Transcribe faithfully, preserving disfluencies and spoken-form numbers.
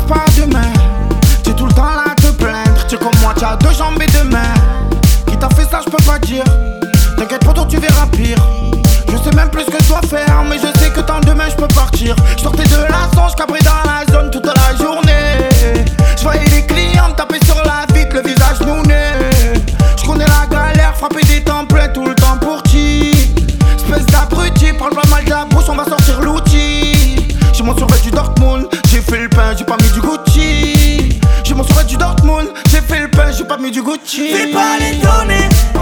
commence par demain. T'es tout le temps là à te plaindre. T'es comme moi, t'as deux jambes et deux mains. Qui t'a fait ça, j'peux pas dire. T'inquiète pas, toi tu verras pire. Je sais même plus ce que je dois faire, mais je sais que tant demain j'peux partir. J'sortais de la songe, cabré dans la zone toute la journée. J'voyais les clients me taper sur la vitre, le visage nouné. J'connais la galère, frapper des templates tout le temps pour qui. Espèce d'abruti, parle pas mal de la bouche, on va sortir l'outil. J'ai mon survêt du Dortmund, j'ai fait le pain, j'ai pas mis du Gucci. J'ai mon survêt du Dortmund, j'ai fait le pain, j'ai pas mis du Gucci. Fais pas l'étonner,